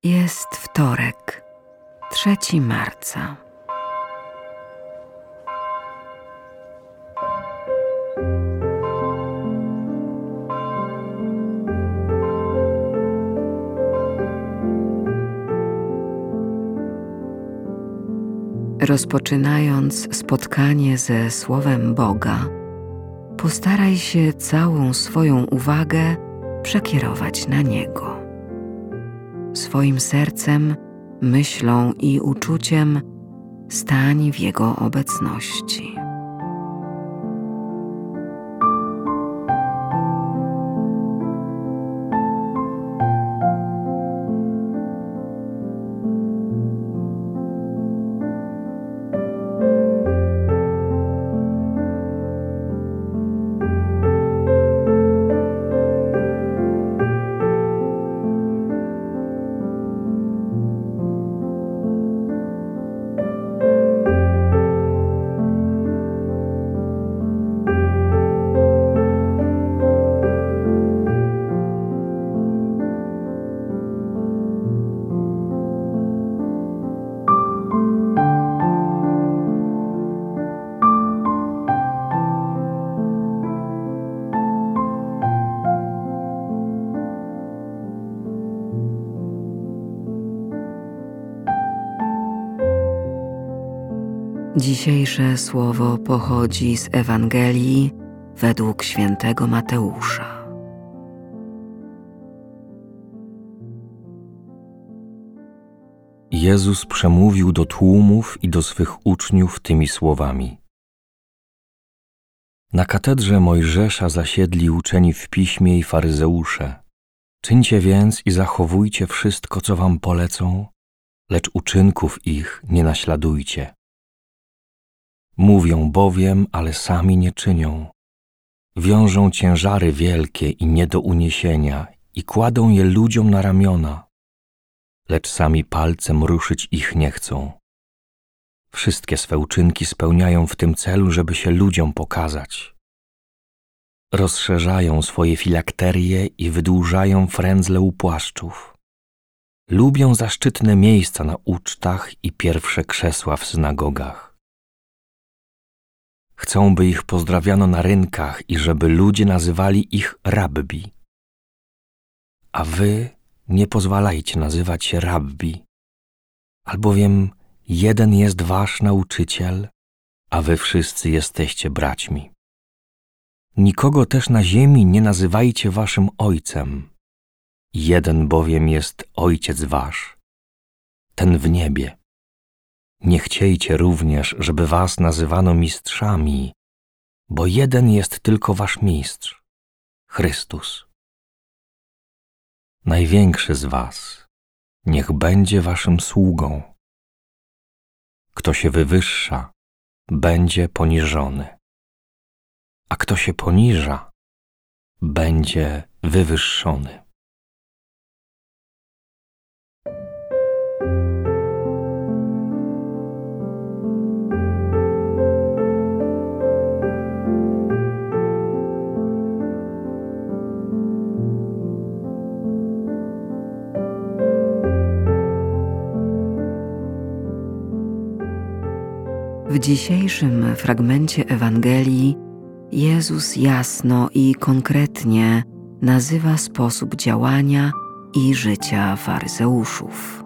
Jest wtorek, 3 marca. Rozpoczynając spotkanie ze Słowem Boga, postaraj się całą swoją uwagę przekierować na Niego. Swoim sercem, myślą i uczuciem stań w Jego obecności. Dzisiejsze słowo pochodzi z Ewangelii według świętego Mateusza. Jezus przemówił do tłumów i do swych uczniów tymi słowami. Na katedrze Mojżesza zasiedli uczeni w piśmie i faryzeusze. Czyńcie więc i zachowujcie wszystko, co wam polecą, lecz uczynków ich nie naśladujcie. Mówią bowiem, ale sami nie czynią. Wiążą ciężary wielkie i nie do uniesienia i kładą je ludziom na ramiona, lecz sami palcem ruszyć ich nie chcą. Wszystkie swe uczynki spełniają w tym celu, żeby się ludziom pokazać. Rozszerzają swoje filakterie i wydłużają frędzle u płaszczów. Lubią zaszczytne miejsca na ucztach i pierwsze krzesła w synagogach. Chcą, by ich pozdrawiano na rynkach i żeby ludzie nazywali ich rabbi. A wy nie pozwalajcie nazywać się rabbi, albowiem jeden jest wasz nauczyciel, a wy wszyscy jesteście braćmi. Nikogo też na ziemi nie nazywajcie waszym ojcem. Jeden bowiem jest Ojciec wasz, ten w niebie. Nie chciejcie również, żeby was nazywano mistrzami, bo jeden jest tylko wasz mistrz, Chrystus. Największy z was niech będzie waszym sługą. Kto się wywyższa, będzie poniżony, a kto się poniża, będzie wywyższony. W dzisiejszym fragmencie Ewangelii Jezus jasno i konkretnie nazywa sposób działania i życia faryzeuszów.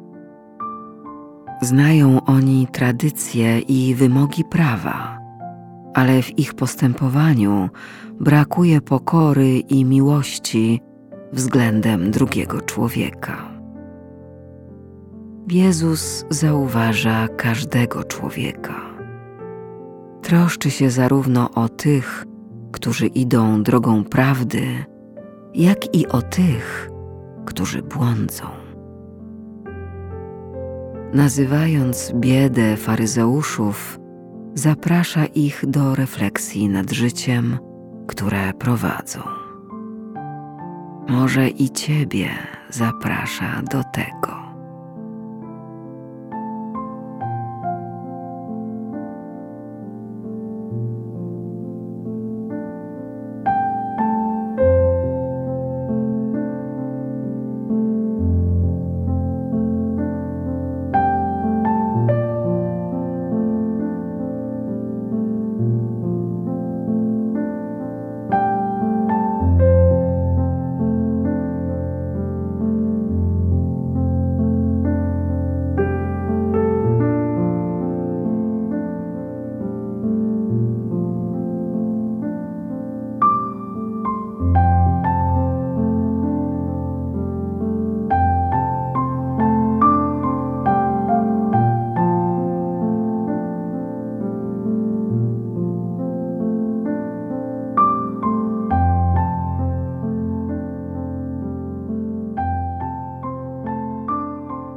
Znają oni tradycje i wymogi prawa, ale w ich postępowaniu brakuje pokory i miłości względem drugiego człowieka. Jezus zauważa każdego człowieka. Troszczy się zarówno o tych, którzy idą drogą prawdy, jak i o tych, którzy błądzą. Nazywając biedę faryzeuszów, zaprasza ich do refleksji nad życiem, które prowadzą. Może i ciebie zaprasza do tego.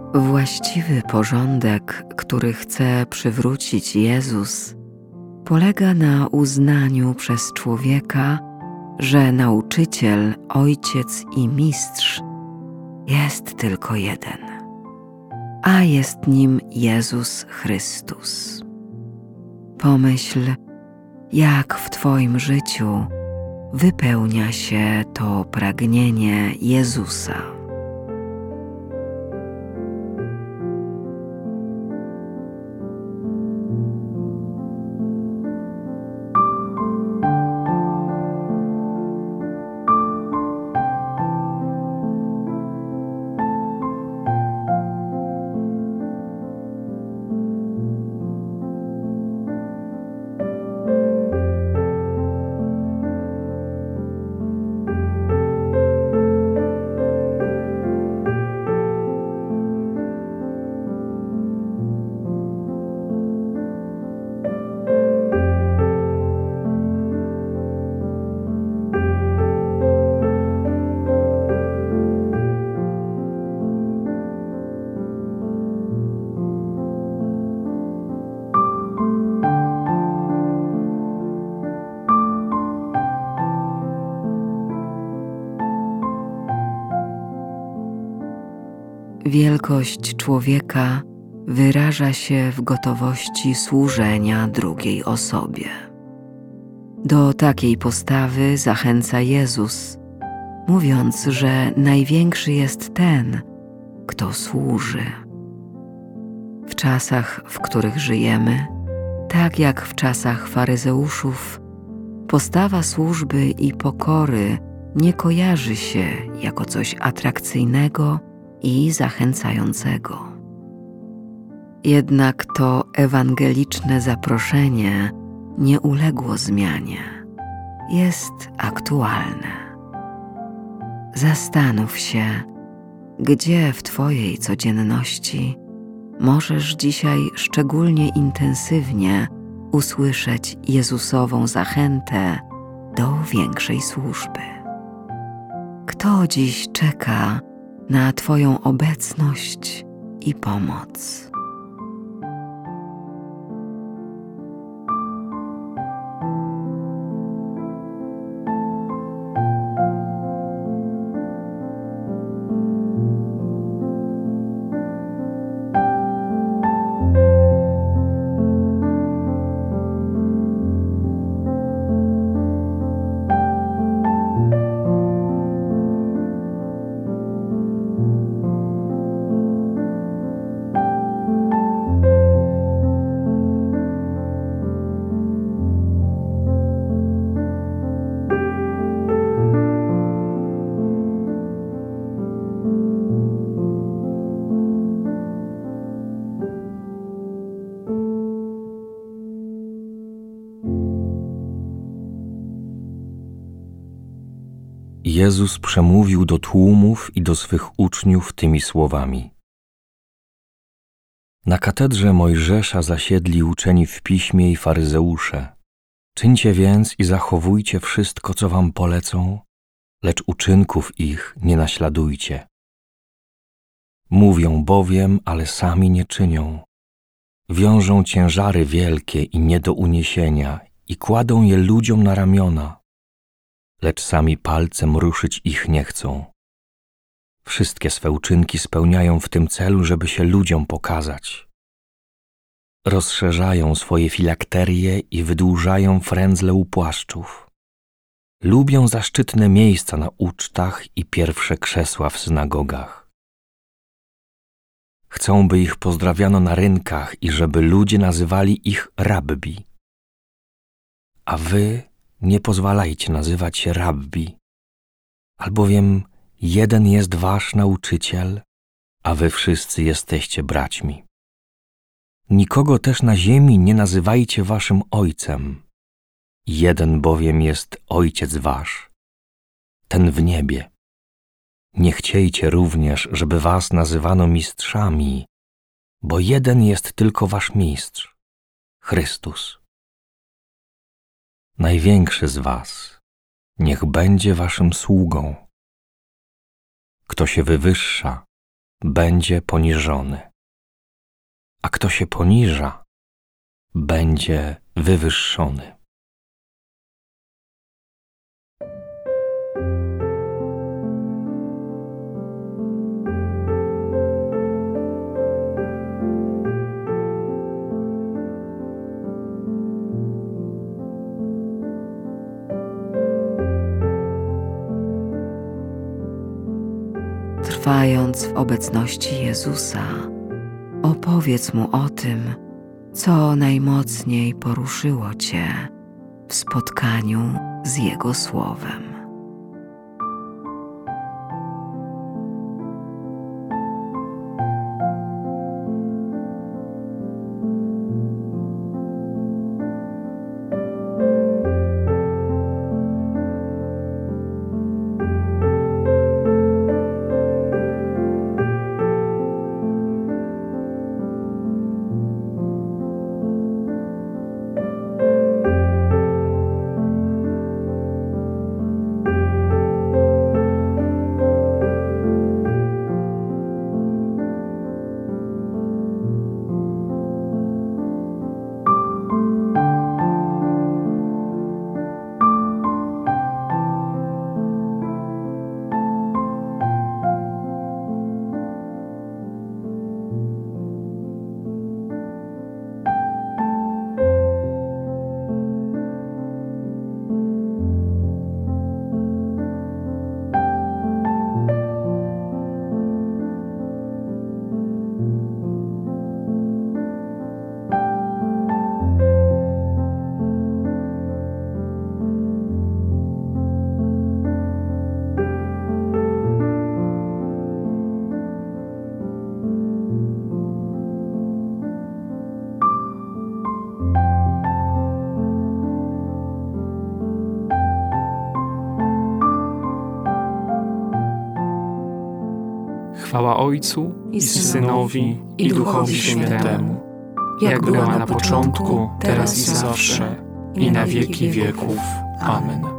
Właściwy porządek, który chce przywrócić Jezus, polega na uznaniu przez człowieka, że nauczyciel, ojciec i mistrz jest tylko jeden, a jest nim Jezus Chrystus. Pomyśl, jak w Twoim życiu wypełnia się to pragnienie Jezusa. Wielkość człowieka wyraża się w gotowości służenia drugiej osobie. Do takiej postawy zachęca Jezus, mówiąc, że największy jest ten, kto służy. W czasach, w których żyjemy, tak jak w czasach faryzeuszów, postawa służby i pokory nie kojarzy się jako coś atrakcyjnego i zachęcającego. Jednak to ewangeliczne zaproszenie nie uległo zmianie. Jest aktualne. Zastanów się, gdzie w Twojej codzienności możesz dzisiaj szczególnie intensywnie usłyszeć Jezusową zachętę do większej służby. Kto dziś czeka na Twoją obecność i pomoc? Jezus przemówił do tłumów i do swych uczniów tymi słowami. Na katedrze Mojżesza zasiedli uczeni w piśmie i faryzeusze. Czyńcie więc i zachowujcie wszystko, co wam polecą, lecz uczynków ich nie naśladujcie. Mówią bowiem, ale sami nie czynią. Wiążą ciężary wielkie i nie do uniesienia i kładą je ludziom na ramiona, lecz sami palcem ruszyć ich nie chcą. Wszystkie swe uczynki spełniają w tym celu, żeby się ludziom pokazać. Rozszerzają swoje filakterie i wydłużają frędzle u płaszczów. Lubią zaszczytne miejsca na ucztach i pierwsze krzesła w synagogach. Chcą, by ich pozdrawiano na rynkach i żeby ludzie nazywali ich rabbi. A wy nie pozwalajcie nazywać się rabbi, albowiem jeden jest wasz nauczyciel, a wy wszyscy jesteście braćmi. Nikogo też na ziemi nie nazywajcie waszym ojcem. Jeden bowiem jest ojciec wasz, ten w niebie. Nie chciejcie również, żeby was nazywano mistrzami, bo jeden jest tylko wasz mistrz, Chrystus. Największy z was niech będzie waszym sługą. Kto się wywyższa, będzie poniżony, a kto się poniża, będzie wywyższony. Trwając w obecności Jezusa, opowiedz Mu o tym, co najmocniej poruszyło Cię w spotkaniu z Jego Słowem. Chwała Ojcu i Synowi, i Duchowi Świętemu, jak była na początku, teraz i zawsze, i na wieki wieków. Amen.